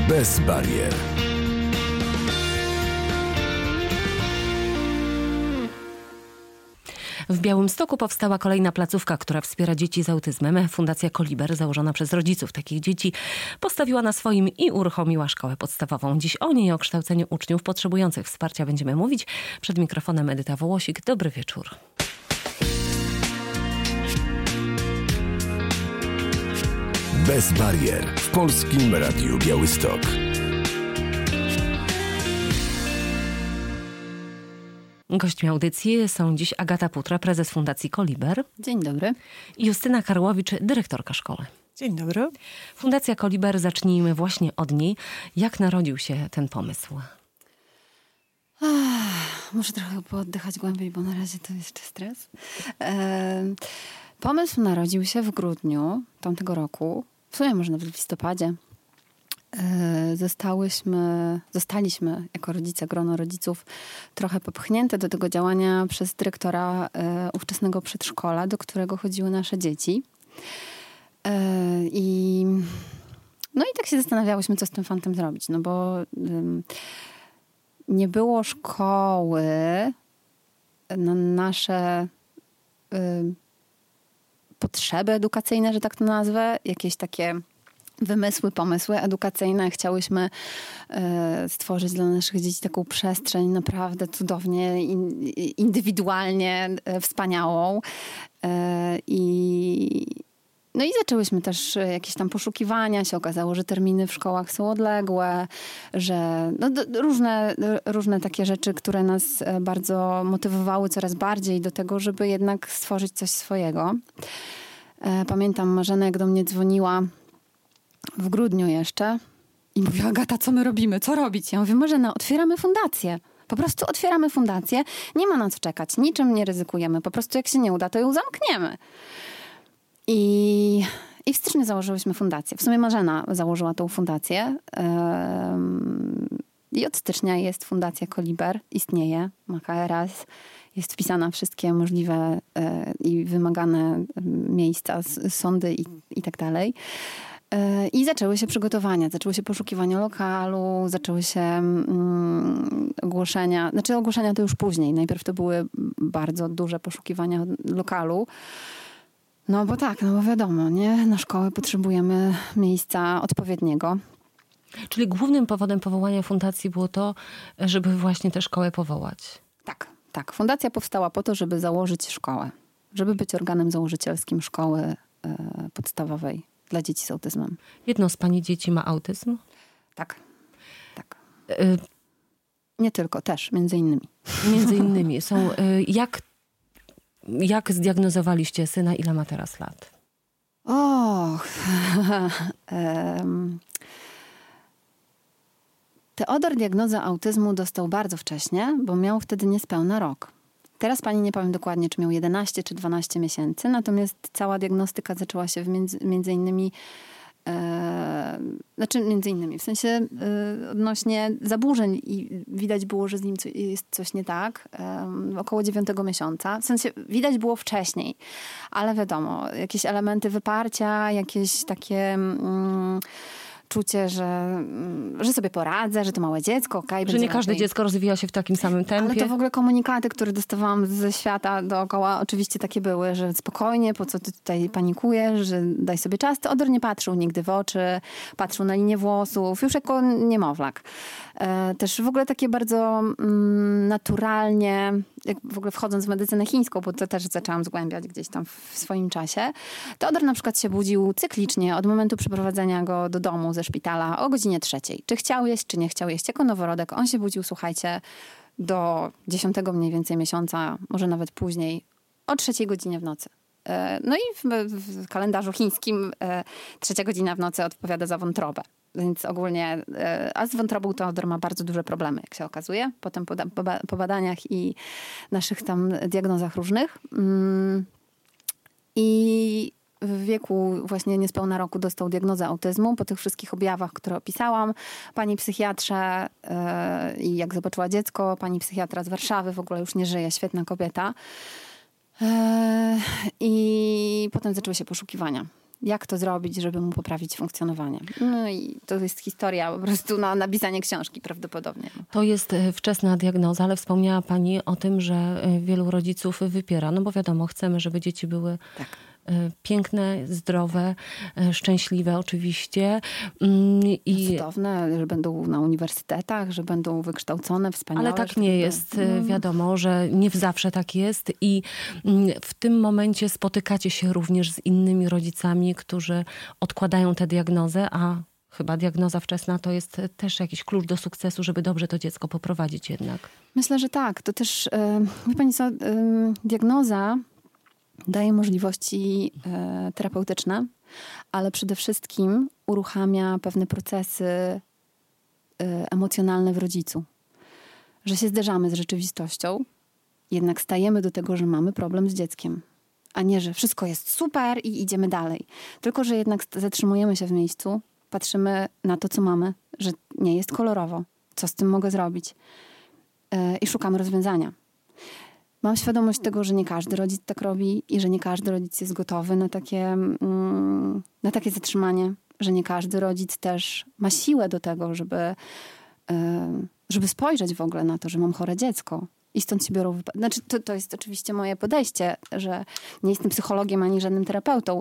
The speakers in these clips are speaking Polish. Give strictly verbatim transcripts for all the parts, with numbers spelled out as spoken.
Bez barier. W Białymstoku powstała kolejna placówka, która wspiera dzieci z autyzmem. Fundacja Koliber, założona przez rodziców takich dzieci, postawiła na swoim i uruchomiła szkołę podstawową. Dziś o niej i o kształceniu uczniów potrzebujących wsparcia będziemy mówić. Przed mikrofonem Edyta Wołosik. Dobry wieczór. Bez barier w Polskim Radiu Białystok. Gośćmi audycji są dziś Agata Putra, prezes Fundacji Koliber. Dzień dobry. I Justyna Karłowicz, dyrektorka szkoły. Dzień dobry. Fundacja Koliber, zacznijmy właśnie od niej. Jak narodził się ten pomysł? Ach, muszę trochę pooddychać głębiej, bo na razie to jeszcze stres. E, pomysł narodził się w grudniu tamtego roku. W sumie może nawet w listopadzie. E, zostałyśmy, zostaliśmy jako rodzice, grono rodziców trochę popchnięte do tego działania przez dyrektora e, ówczesnego przedszkola, do którego chodziły nasze dzieci. E, I no i tak się zastanawiałyśmy, co z tym fantem zrobić. No bo ym, nie było szkoły na nasze y, potrzeby edukacyjne, że tak to nazwę. Jakieś takie wymysły, pomysły edukacyjne. Chciałyśmy y, stworzyć dla naszych dzieci taką przestrzeń naprawdę cudownie, in, indywidualnie y, wspaniałą. Y, i No i zaczęłyśmy też jakieś tam poszukiwania. Się okazało, że terminy w szkołach są odległe, że no, d- różne, różne takie rzeczy, które nas bardzo motywowały coraz bardziej do tego, żeby jednak stworzyć coś swojego. Pamiętam Marzenę, jak do mnie dzwoniła w grudniu jeszcze i mówiła: Agata, co my robimy? Co robić? Ja mówię: Marzena, otwieramy fundację. Po prostu otwieramy fundację. Nie ma na co czekać. Niczym nie ryzykujemy. Po prostu jak się nie uda, to ją zamkniemy. I, I w styczniu założyłyśmy fundację. W sumie Marzena założyła tą fundację. Um, I od stycznia jest Fundacja Koliber. Istnieje, ma K R S. Jest wpisana w wszystkie możliwe e, i wymagane miejsca, sądy i, i tak dalej. E, I zaczęły się przygotowania. Zaczęły się poszukiwania lokalu, zaczęły się mm, ogłoszenia. Znaczy ogłoszenia to już później. Najpierw to były bardzo duże poszukiwania lokalu. No bo tak, no bo wiadomo, nie? Na szkołę potrzebujemy miejsca odpowiedniego. Czyli głównym powodem powołania fundacji było to, żeby właśnie tę szkołę powołać. Tak, tak. Fundacja powstała po to, żeby założyć szkołę. Żeby być organem założycielskim szkoły e, podstawowej dla dzieci z autyzmem. Jedno z pani dzieci ma autyzm? Tak, tak. Y- Nie tylko, też, między innymi. Między innymi. Są, y- jak Jak zdiagnozowaliście syna? Ile ma teraz lat? Och. um, Teodor diagnozę autyzmu dostał bardzo wcześnie, bo miał wtedy niespełna rok. Teraz pani nie powiem dokładnie, czy miał jedenaście czy dwanaście miesięcy, natomiast cała diagnostyka zaczęła się w między, między innymi e, znaczy między innymi, w sensie e, odnośnie zaburzeń i widać było, że z nim co, jest coś nie tak, e, około dziewiątego miesiąca. W sensie widać było wcześniej, ale wiadomo, jakieś elementy wyparcia, jakieś takie mm, czucie, że, że sobie poradzę, że to małe dziecko, okej. Okay, że nie każde lepiej. Dziecko rozwija się w takim samym tempie. Ale to w ogóle komunikaty, które dostawałam ze świata dookoła, oczywiście takie były, że spokojnie, po co ty tutaj panikujesz, że daj sobie czas. Teodor nie patrzył nigdy w oczy, patrzył na linię włosów, już jako niemowlak. E, też w ogóle takie bardzo mm, naturalnie, jak w ogóle wchodząc w medycynę chińską, bo to też zaczęłam zgłębiać gdzieś tam w swoim czasie. Teodor na przykład się budził cyklicznie od momentu przyprowadzenia go do domu ze szpitala o godzinie trzeciej. Czy chciał jeść, czy nie chciał jeść. Jako noworodek on się budził, słuchajcie, do dziesiątego mniej więcej miesiąca, może nawet później, o trzeciej godzinie w nocy. No i w, w kalendarzu chińskim e, trzecia godzina w nocy odpowiada za wątrobę. Więc ogólnie, e, a z wątrobą Teodor ma bardzo duże problemy, jak się okazuje. Potem po, po, po badaniach i naszych tam diagnozach różnych. Mm. I w wieku właśnie niespełna roku dostał diagnozę autyzmu. Po tych wszystkich objawach, które opisałam, pani psychiatrze yy, i jak zobaczyła dziecko, pani psychiatra z Warszawy, w ogóle już nie żyje, świetna kobieta. Yy, I potem zaczęły się poszukiwania. Jak to zrobić, żeby mu poprawić funkcjonowanie? No i to jest historia po prostu na napisanie książki prawdopodobnie. To jest wczesna diagnoza, ale wspomniała pani o tym, że wielu rodziców wypiera. No bo wiadomo, chcemy, żeby dzieci były Tak. piękne, zdrowe, szczęśliwe oczywiście. I cudowne, że będą na uniwersytetach, że będą wykształcone, wspaniałe. Ale tak nie jest. Wiadomo, że nie zawsze tak jest i w tym momencie spotykacie się również z innymi rodzicami, którzy odkładają tę diagnozę, a chyba diagnoza wczesna to jest też jakiś klucz do sukcesu, żeby dobrze to dziecko poprowadzić jednak. Myślę, że tak. To też, wie pani co, diagnoza daje możliwości e, terapeutyczne, ale przede wszystkim uruchamia pewne procesy e, emocjonalne w rodzicu. Że się zderzamy z rzeczywistością, jednak stajemy do tego, że mamy problem z dzieckiem. A nie, że wszystko jest super i idziemy dalej. Tylko, że jednak zatrzymujemy się w miejscu, patrzymy na to, co mamy, że nie jest kolorowo. Co z tym mogę zrobić? E, I szukamy rozwiązania. Mam świadomość tego, że nie każdy rodzic tak robi i że nie każdy rodzic jest gotowy na takie, mm, na takie zatrzymanie, że nie każdy rodzic też ma siłę do tego, żeby, y, żeby spojrzeć w ogóle na to, że mam chore dziecko. I stąd się biorą... Wypa- znaczy, to, to jest oczywiście moje podejście, że nie jestem psychologiem ani żadnym terapeutą,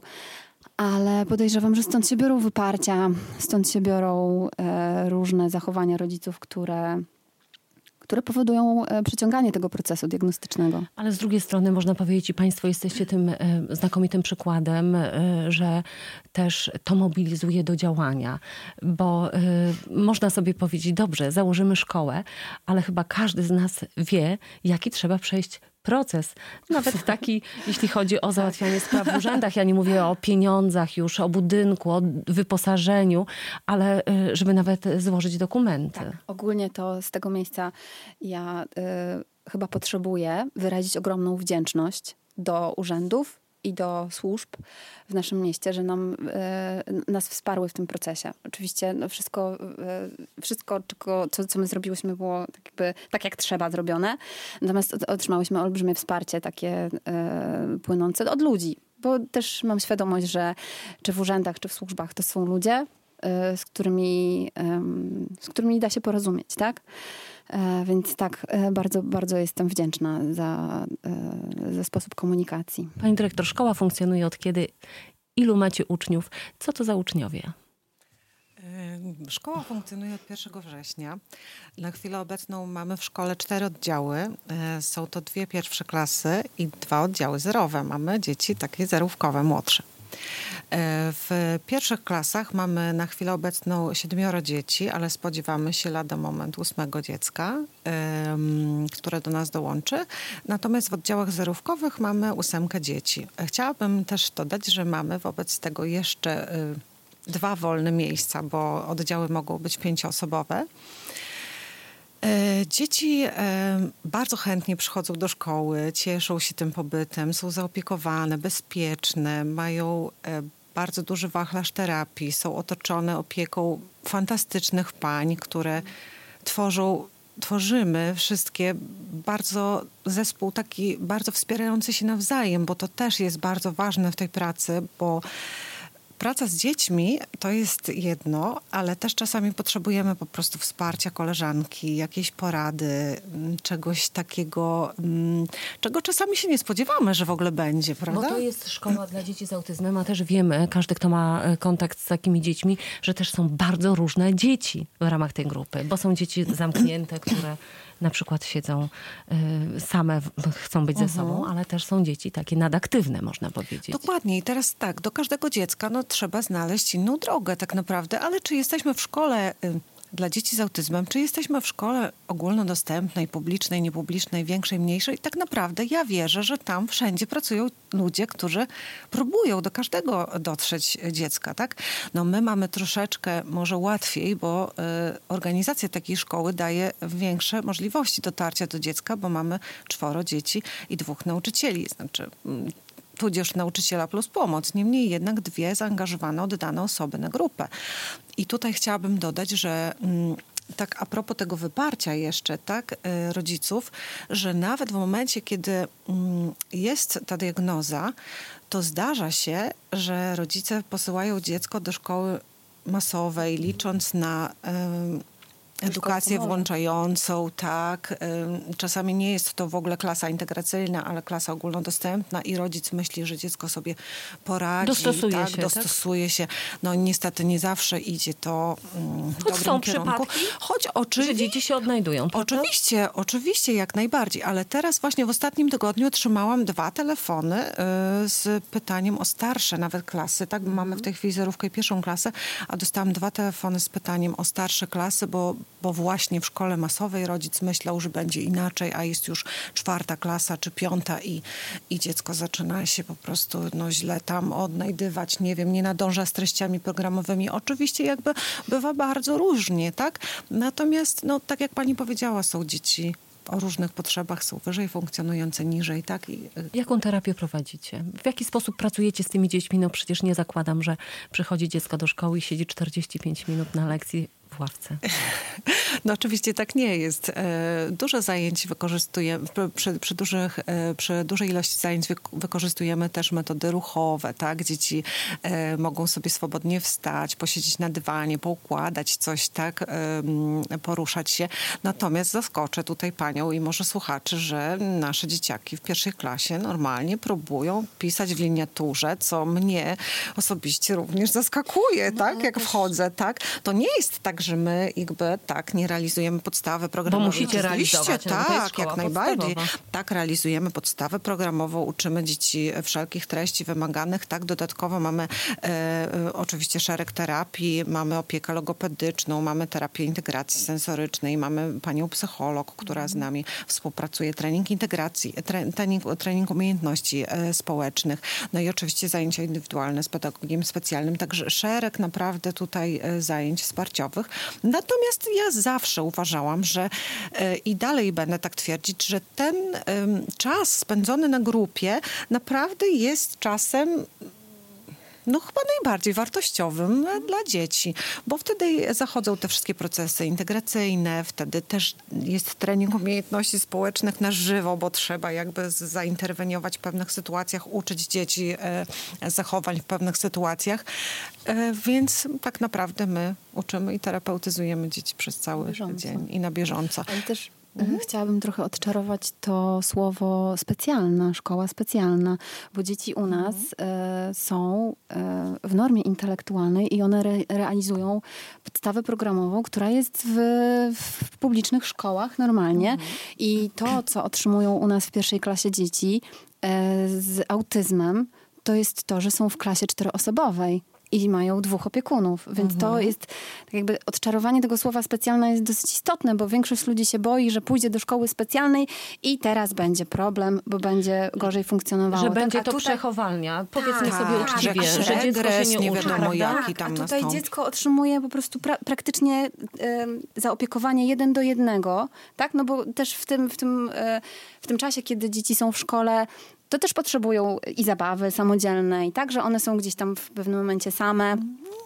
ale podejrzewam, że stąd się biorą wyparcia, stąd się biorą y, różne zachowania rodziców, które... które powodują przeciąganie tego procesu diagnostycznego. Ale z drugiej strony można powiedzieć, i państwo jesteście tym znakomitym przykładem, że też to mobilizuje do działania. Bo można sobie powiedzieć, dobrze, założymy szkołę, ale chyba każdy z nas wie, jaki trzeba przejść proces. Nawet taki, jeśli chodzi o załatwianie spraw w urzędach. Ja nie mówię o pieniądzach już, o budynku, o wyposażeniu, ale żeby nawet złożyć dokumenty. Tak, ogólnie to z tego miejsca ja y, chyba potrzebuję wyrazić ogromną wdzięczność do urzędów i do służb w naszym mieście, że nam, y, nas wsparły w tym procesie. Oczywiście no wszystko, y, wszystko czego, co, co my zrobiłyśmy, było tak, jakby, tak jak trzeba zrobione. Natomiast otrzymałyśmy olbrzymie wsparcie takie y, płynące od ludzi. Bo też mam świadomość, że czy w urzędach, czy w służbach to są ludzie, y, z którymi, y, z którymi da się porozumieć, tak? Więc tak, bardzo, bardzo jestem wdzięczna za, za sposób komunikacji. Pani dyrektor, szkoła funkcjonuje od kiedy? Ilu macie uczniów? Co to za uczniowie? Szkoła funkcjonuje od pierwszego września. Na chwilę obecną mamy w szkole cztery oddziały. Są to dwie pierwsze klasy i dwa oddziały zerowe. Mamy dzieci takie zerówkowe, młodsze. W pierwszych klasach mamy na chwilę obecną siedmioro dzieci, ale spodziewamy się lada moment ósmego dziecka, które do nas dołączy. Natomiast w oddziałach zerówkowych mamy ósemkę dzieci. Chciałabym też dodać, że mamy wobec tego jeszcze dwa wolne miejsca, bo oddziały mogą być pięcioosobowe. Dzieci bardzo chętnie przychodzą do szkoły, cieszą się tym pobytem, są zaopiekowane, bezpieczne, mają bardzo duży wachlarz terapii, są otoczone opieką fantastycznych pań, które tworzą, tworzymy wszystkie bardzo zespół taki bardzo wspierający się nawzajem, bo to też jest bardzo ważne w tej pracy, bo praca z dziećmi to jest jedno, ale też czasami potrzebujemy po prostu wsparcia koleżanki, jakiejś porady, czegoś takiego, czego czasami się nie spodziewamy, że w ogóle będzie, prawda? Bo to jest szkoła dla dzieci z autyzmem, a też wiemy, każdy, kto ma kontakt z takimi dziećmi, że też są bardzo różne dzieci w ramach tej grupy, bo są dzieci zamknięte, które na przykład siedzą y, same, chcą być ze sobą, ale też są dzieci takie nadaktywne, można powiedzieć. Dokładnie. I teraz tak, do każdego dziecka no, trzeba znaleźć inną drogę tak naprawdę, ale czy jesteśmy w szkole y, dla dzieci z autyzmem, czy jesteśmy w szkole ogólnodostępnej, publicznej, niepublicznej, większej, mniejszej, tak naprawdę ja wierzę, że tam wszędzie pracują ludzie, którzy próbują do każdego dotrzeć dziecka, tak? No my mamy troszeczkę może łatwiej, bo y, organizacja takiej szkoły daje większe możliwości dotarcia do dziecka, bo mamy czworo dzieci i dwóch nauczycieli, znaczy y, tudzież nauczyciela plus pomoc. Niemniej jednak dwie zaangażowane, oddane osoby na grupę. I tutaj chciałabym dodać, że mm, tak a propos tego wyparcia jeszcze, tak, rodziców, że nawet w momencie, kiedy jest ta diagnoza, to zdarza się, że rodzice posyłają dziecko do szkoły masowej, licząc na edukację włączającą, tak. Czasami nie jest to w ogóle klasa integracyjna, ale klasa ogólnodostępna i rodzic myśli, że dziecko sobie poradzi. Dostosuje tak, się, dostosuje tak? się. No niestety nie zawsze idzie to um, w Choć dobrym są kierunku. przypadki, Choć oczywiście, że dzieci się odnajdują. Prawda? Oczywiście, oczywiście, jak najbardziej. Ale teraz właśnie w ostatnim tygodniu otrzymałam dwa telefony y, z pytaniem o starsze nawet klasy. Tak, mm. mamy w tej chwili zerówkę i pierwszą klasę, a dostałam dwa telefony z pytaniem o starsze klasy, bo bo właśnie w szkole masowej rodzic myślał, że będzie inaczej, a jest już czwarta klasa czy piąta i, i dziecko zaczyna się po prostu no, źle tam odnajdywać, nie wiem, nie nadąża z treściami programowymi. Oczywiście jakby bywa bardzo różnie, tak? Natomiast, no tak jak pani powiedziała, są dzieci o różnych potrzebach, są wyżej funkcjonujące, niżej, tak? I... Jaką terapię prowadzicie? W jaki sposób pracujecie z tymi dziećmi? No przecież nie zakładam, że przychodzi dziecko do szkoły i siedzi czterdzieści pięć minut na lekcji w ławce. No oczywiście tak nie jest. Dużo zajęć wykorzystujemy, przy, przy, dużych, przy dużej ilości zajęć wykorzystujemy też metody ruchowe, tak? Dzieci mogą sobie swobodnie wstać, posiedzieć na dywanie, poukładać coś, tak? Poruszać się. Natomiast zaskoczę tutaj panią i może słuchaczy, że nasze dzieciaki w pierwszej klasie normalnie próbują pisać w liniaturze, co mnie osobiście również zaskakuje, no, tak? Jak też... wchodzę, tak? To nie jest tak, że my jakby tak nie realizujemy podstawy programowej. Bo musicie realizować. Tak, jak najbardziej. Tak, realizujemy podstawę programową, uczymy dzieci wszelkich treści wymaganych. Tak, dodatkowo mamy e, oczywiście szereg terapii, mamy opiekę logopedyczną, mamy terapię integracji sensorycznej, mamy panią psycholog, która z nami współpracuje, trening integracji, tre, trening, trening umiejętności e, społecznych, no i oczywiście zajęcia indywidualne z pedagogiem specjalnym, także szereg naprawdę tutaj e, zajęć wsparciowych. Natomiast ja zawsze uważałam, że e, i dalej będę tak twierdzić, że ten e, czas spędzony na grupie naprawdę jest czasem no chyba najbardziej wartościowym dla dzieci, bo wtedy zachodzą te wszystkie procesy integracyjne, wtedy też jest trening umiejętności społecznych na żywo, bo trzeba jakby zainterweniować w pewnych sytuacjach, uczyć dzieci e, zachowań w pewnych sytuacjach, e, więc tak naprawdę my uczymy i terapeutyzujemy dzieci przez cały dzień i na bieżąco. Ale też Mhm. chciałabym trochę odczarować to słowo specjalna, szkoła specjalna, bo dzieci u nas mhm. e, są e, w normie intelektualnej i one re, realizują podstawę programową, która jest w, w publicznych szkołach normalnie mhm. i to, co otrzymują u nas w pierwszej klasie dzieci e, z autyzmem, to jest to, że są w klasie czteroosobowej. I mają dwóch opiekunów, więc mhm. to jest tak jakby odczarowanie tego słowa specjalne jest dosyć istotne, bo większość ludzi się boi, że pójdzie do szkoły specjalnej i teraz będzie problem, bo będzie gorzej funkcjonowało. Że tak? będzie a to tutaj... przechowania. Powiedzmy tak, sobie tak, uczciwie, tak, że dziecko się nie, nie uczy, wiadomo prawda? jaki tam A tutaj nastąpi. dziecko otrzymuje po prostu pra- praktycznie e, zaopiekowanie jeden do jednego, tak? No bo też w tym, w tym, e, w tym czasie, kiedy dzieci są w szkole, to też potrzebują i zabawy samodzielnej, tak? Że one są gdzieś tam w pewnym momencie same.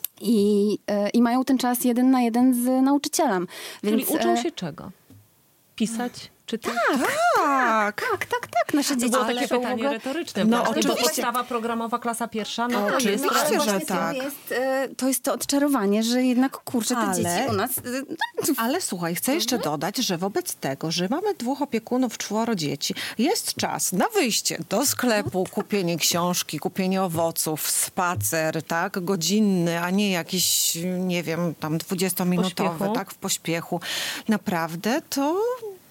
I, y, I mają ten czas jeden na jeden z nauczycielem. Więc, Czyli uczą e... się czego? Pisać? Czy ty? Tak, tak, tak, tak, tak. Nasze dzieci to było takie pytanie ogóle... retoryczne. No, bo oczywiście. podstawa programowa klasa pierwsza, no to oczywiście, jest... No, że to tak. Jest, to jest to odczarowanie, że jednak kurczę, te Ale... dzieci u nas... Ale słuchaj, chcę jeszcze dodać, że wobec tego, że mamy dwóch opiekunów, czworo dzieci, jest czas na wyjście do sklepu, kupienie książki, kupienie owoców, spacer, tak, godzinny, a nie jakiś, nie wiem, tam dwudziestominutowy, tak, w pośpiechu. Naprawdę to...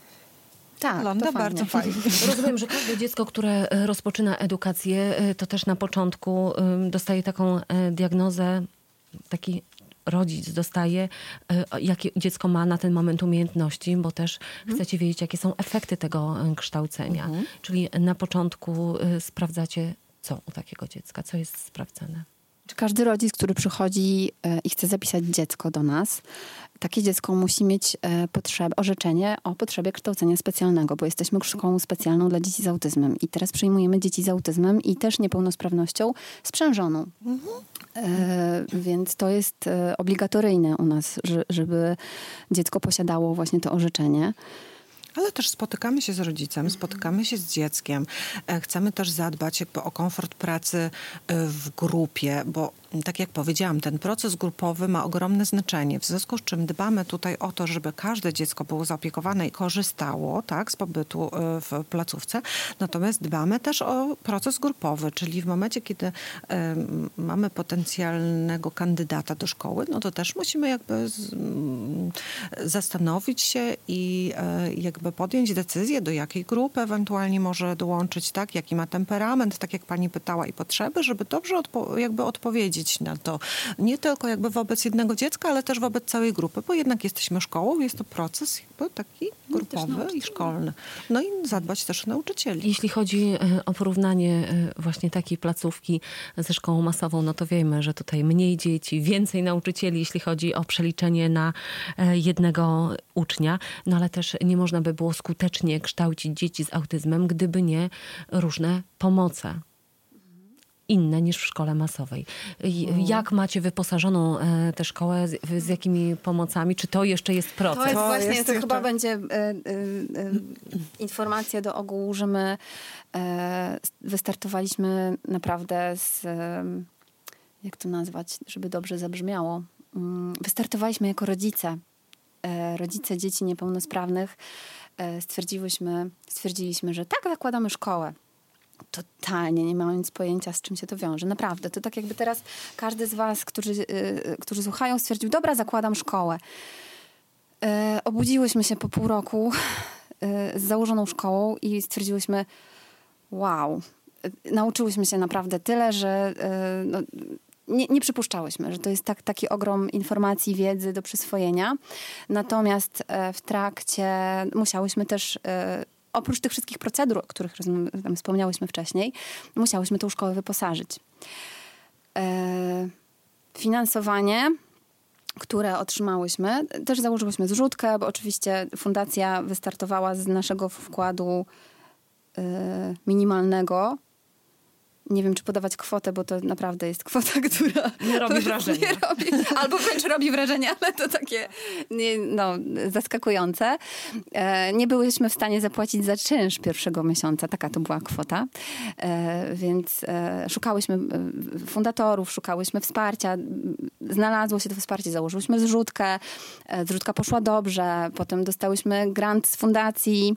Tak, wygląda to bardzo fajnie. fajnie. Rozumiem, że każde dziecko, które rozpoczyna edukację, to też na początku dostaje taką diagnozę, taki rodzic dostaje, jakie dziecko ma na ten moment umiejętności, bo też mhm. chcecie wiedzieć, jakie są efekty tego kształcenia. Mhm. Czyli na początku sprawdzacie, co u takiego dziecka, co jest sprawdzane. Każdy rodzic, który przychodzi i chce zapisać dziecko do nas, takie dziecko musi mieć potrzeb, orzeczenie o potrzebie kształcenia specjalnego, bo jesteśmy szkołą specjalną dla dzieci z autyzmem. I teraz przyjmujemy dzieci z autyzmem i też niepełnosprawnością sprzężoną. Mhm. E, więc to jest e, obligatoryjne u nas, że, żeby dziecko posiadało właśnie to orzeczenie. Ale też spotykamy się z rodzicem, spotykamy się z dzieckiem. Chcemy też zadbać jakby o komfort pracy w grupie, bo tak jak powiedziałam, ten proces grupowy ma ogromne znaczenie. W związku z czym dbamy tutaj o to, żeby każde dziecko było zaopiekowane i korzystało, tak, z pobytu w placówce. Natomiast dbamy też o proces grupowy, czyli w momencie, kiedy um, mamy potencjalnego kandydata do szkoły, no to też musimy jakby z, um, zastanowić się i um, jakby podjąć decyzję, do jakiej grupy ewentualnie może dołączyć, tak, jaki ma temperament, tak jak pani pytała, i potrzeby, żeby dobrze odpo- jakby odpowiedzieć na to. Nie tylko jakby wobec jednego dziecka, ale też wobec całej grupy, bo jednak jesteśmy szkołą, jest to proces jakby taki grupowy i szkolny. No i zadbać też o nauczycieli. Jeśli chodzi o porównanie właśnie takiej placówki ze szkołą masową, no to wiemy, że tutaj mniej dzieci, więcej nauczycieli, jeśli chodzi o przeliczenie na jednego ucznia, no ale też nie można by było skutecznie kształcić dzieci z autyzmem, gdyby nie różne pomoce. Inne niż w szkole masowej. Jak macie wyposażoną tę szkołę, z, z jakimi pomocami? Czy to jeszcze jest proces? To jest To właśnie, jest to jeszcze... chyba będzie y, y, y, informacja do ogółu, że my y, wystartowaliśmy naprawdę z, y, jak to nazwać, żeby dobrze zabrzmiało. Y, wystartowaliśmy jako rodzice. Y, rodzice dzieci niepełnosprawnych y, stwierdziłyśmy, stwierdziliśmy, że tak, zakładamy szkołę. Totalnie nie mając pojęcia, z czym się to wiąże. Naprawdę. To tak jakby teraz każdy z was, którzy, yy, którzy słuchają, stwierdził, dobra, zakładam szkołę. Yy, obudziłyśmy się po pół roku yy, z założoną szkołą i stwierdziłyśmy, wow, yy, nauczyłyśmy się naprawdę tyle, że yy, no, nie, nie przypuszczałyśmy, że to jest tak, taki ogrom informacji, wiedzy do przyswojenia. Natomiast yy, w trakcie musiałyśmy też yy, oprócz tych wszystkich procedur, o których tam wspomniałyśmy wcześniej, musiałyśmy tą szkołę wyposażyć. E, finansowanie, które otrzymałyśmy, też założyłyśmy zrzutkę, bo oczywiście fundacja wystartowała z naszego wkładu e, minimalnego. Nie wiem, czy podawać kwotę, bo to naprawdę jest kwota, która... Nie robi wrażenia. Nie robi, albo wręcz robi wrażenie, ale to takie nie, no, zaskakujące. E, nie byłyśmy w stanie zapłacić za czynsz pierwszego miesiąca. Taka to była kwota. E, więc e, szukałyśmy fundatorów, szukałyśmy wsparcia. Znalazło się to wsparcie, założyłyśmy zrzutkę. E, zrzutka poszła dobrze. Potem dostałyśmy grant z fundacji.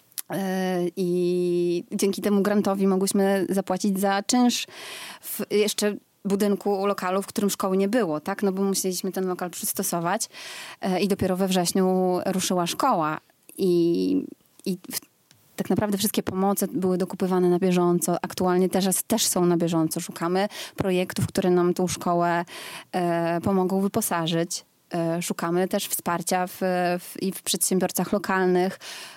I dzięki temu grantowi mogłyśmy zapłacić za czynsz w jeszcze budynku, lokalu, w którym szkoły nie było, tak? No bo musieliśmy ten lokal przystosować i dopiero we wrześniu ruszyła szkoła. I, i tak naprawdę wszystkie pomoce były dokupywane na bieżąco. Aktualnie też, też są na bieżąco. Szukamy projektów, które nam tą szkołę e, pomogą wyposażyć. Szukamy też wsparcia w, w, i w przedsiębiorcach lokalnych,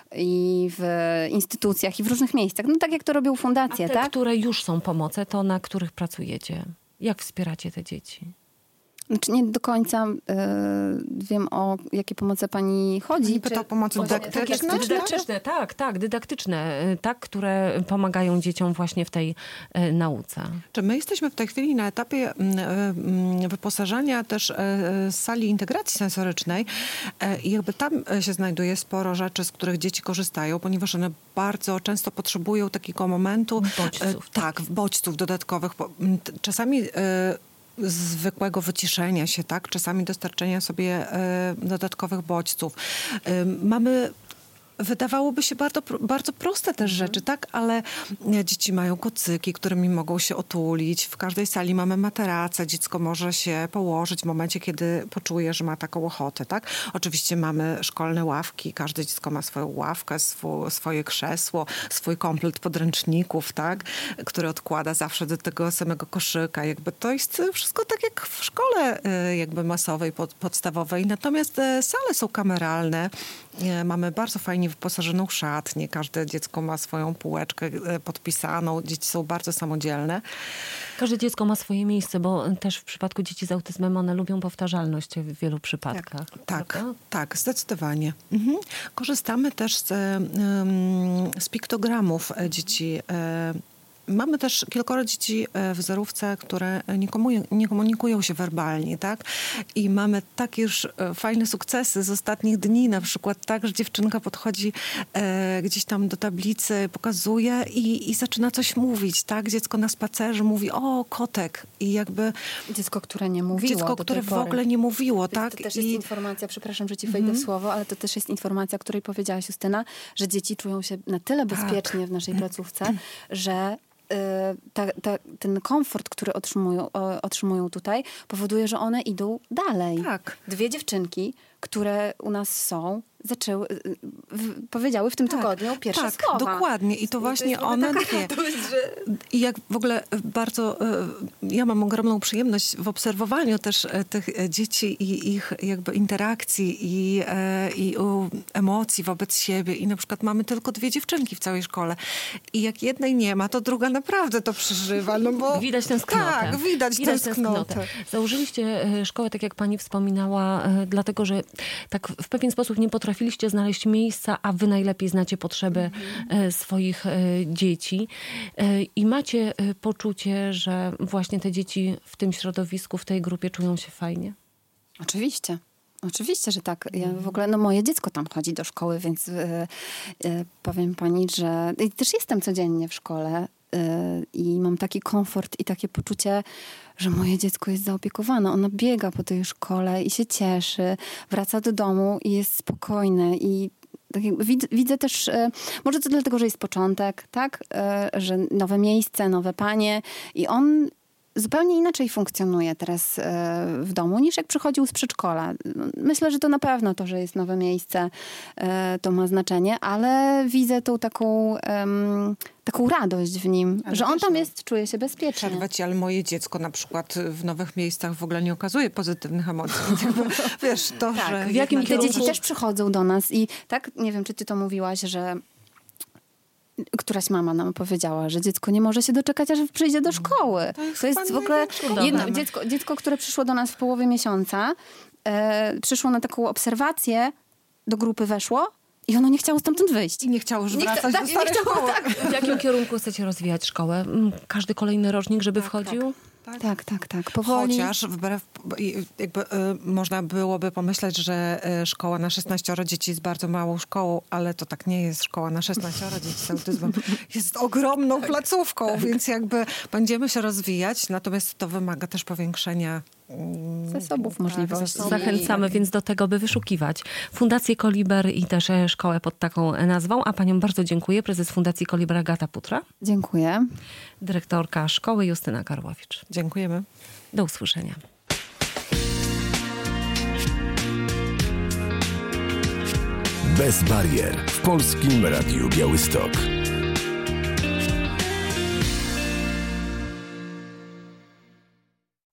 i w instytucjach, i w różnych miejscach. No tak jak to robią fundacje, A te, tak? które już są pomoce, to na których pracujecie? Jak wspieracie te dzieci? Znaczy nie do końca y, wiem, o jakie pomoce pani chodzi. Pani pyta o pomocy dydaktyczne? Tak, dydaktyczne, tak, tak, dydaktyczne, tak, które pomagają dzieciom właśnie w tej y, nauce. Czy my jesteśmy w tej chwili na etapie y, y, wyposażania też y, sali integracji sensorycznej y, i jakby tam się znajduje sporo rzeczy, z których dzieci korzystają, ponieważ one bardzo często potrzebują takiego momentu bodźców, y, tak, bodźców dodatkowych. Czasami y, zwykłego wyciszenia się, tak? Czasami dostarczenia sobie e, dodatkowych bodźców. E, mamy wydawałoby się bardzo, bardzo proste też rzeczy, tak? Ale dzieci mają kocyki, którymi mogą się otulić. W każdej sali mamy materacę. Dziecko może się położyć w momencie, kiedy poczuje, że ma taką ochotę, tak? Oczywiście mamy szkolne ławki. Każde dziecko ma swoją ławkę, swój, swoje krzesło, swój komplet podręczników, tak? Który odkłada zawsze do tego samego koszyka. Jakby to jest wszystko tak jak w szkole jakby masowej, pod, podstawowej. Natomiast sale są kameralne. Mamy bardzo fajnie wyposażoną szatnię. Każde dziecko ma swoją półeczkę podpisaną. Dzieci są bardzo samodzielne. Każde dziecko ma swoje miejsce, bo też w przypadku dzieci z autyzmem one lubią powtarzalność w wielu przypadkach. Tak, tak, tak, zdecydowanie. Mhm. Korzystamy też z, z piktogramów dzieci mamy też kilkoro dzieci w zerówce, które nie, komu- nie komunikują się werbalnie, tak? I mamy takie już fajne sukcesy z ostatnich dni, na przykład tak, że dziewczynka podchodzi e, gdzieś tam do tablicy, pokazuje i, i zaczyna coś mówić, tak? Dziecko na spacerze mówi, o, kotek. I jakby... Dziecko, które nie mówiło Dziecko, do które tej w pory. ogóle nie mówiło, To, tak? to też I... jest informacja, przepraszam, że ci wejdę mm. w słowo, ale to też jest informacja, o której powiedziałaś, Justyna, że dzieci czują się na tyle bezpiecznie tak. w naszej placówce, że y, ta, ta, ten komfort, który otrzymują, o, otrzymują tutaj, powoduje, że one idą dalej. Tak. Dwie dziewczynki, które u nas są, zaczęły, w, powiedziały w tym tak, tygodniu pierwsze tak, słowa. dokładnie. I to właśnie to one taka dwie. radość, że... I jak w ogóle bardzo, ja mam ogromną przyjemność w obserwowaniu też tych dzieci i ich jakby interakcji i, i emocji wobec siebie. I na przykład mamy tylko dwie dziewczynki w całej szkole. I jak jednej nie ma, to druga naprawdę to przeżywa. No bo, widać tęsknotę. Tak, widać, widać tęsknotę. tęsknotę. Założyliście szkołę, tak jak pani wspominała, dlatego, że tak w pewien sposób nie potrafiliście znaleźć miejsca, a wy najlepiej znacie potrzeby mm. swoich dzieci. I macie poczucie, że właśnie te dzieci w tym środowisku, w tej grupie czują się fajnie? Oczywiście. Oczywiście, że tak. Ja w ogóle, no moje dziecko tam chodzi do szkoły, więc yy, yy, powiem pani, że i też jestem codziennie w szkole yy, i mam taki komfort i takie poczucie, że moje dziecko jest zaopiekowane. Ona biega po tej szkole i się cieszy, wraca do domu i jest spokojne i tak jakby widzę, widzę też, yy, może to dlatego, że jest początek, tak? Yy, że nowe miejsce, nowe panie i on zupełnie inaczej funkcjonuje teraz w domu, niż jak przychodził z przedszkola. Myślę, że to na pewno to, że jest nowe miejsce, to ma znaczenie, ale widzę tą taką, um, taką radość w nim, ale że on tam jest, czuje się bezpiecznie. Przerwać, ale moje dziecko na przykład w nowych miejscach w ogóle nie okazuje pozytywnych emocji. Wiesz, to, tak, że... w jakim te kierunku... dzieci też przychodzą do nas i tak, nie wiem, czy ty to mówiłaś, że któraś mama nam powiedziała, że dziecko nie może się doczekać, aż przyjdzie do szkoły. To jest, to jest w ogóle jedno, dziecko, dziecko, które przyszło do nas w połowie miesiąca, e, przyszło na taką obserwację, do grupy weszło i ono nie chciało stamtąd wyjść. I nie chciało już nie wracać chcia, do tak, starej nie chciało, szkoły. W tak. jakim kierunku chcecie rozwijać szkołę? Każdy kolejny rocznik, żeby tak, wchodził? Tak. Tak, tak, tak, tak. Powoli. Chociaż wbrew, jakby y, można byłoby pomyśleć, że y, szkoła na szesnaścioro dzieci jest bardzo małą szkołą, ale to tak nie jest. Szkoła na szesnaścioro dzieci z autyzmem jest ogromną placówką, tak. Więc jakby będziemy się rozwijać, natomiast to wymaga też powiększenia zasobów, możliwości. Tak, zachęcamy więc do tego, by wyszukiwać Fundację Koliber i też szkołę pod taką nazwą. A paniom bardzo dziękuję. Prezes Fundacji Koliber Agata Putra. Dziękuję. Dyrektorka szkoły Justyna Karłowicz. Dziękujemy. Do usłyszenia. Bez barier w Polskim Radiu Białystok.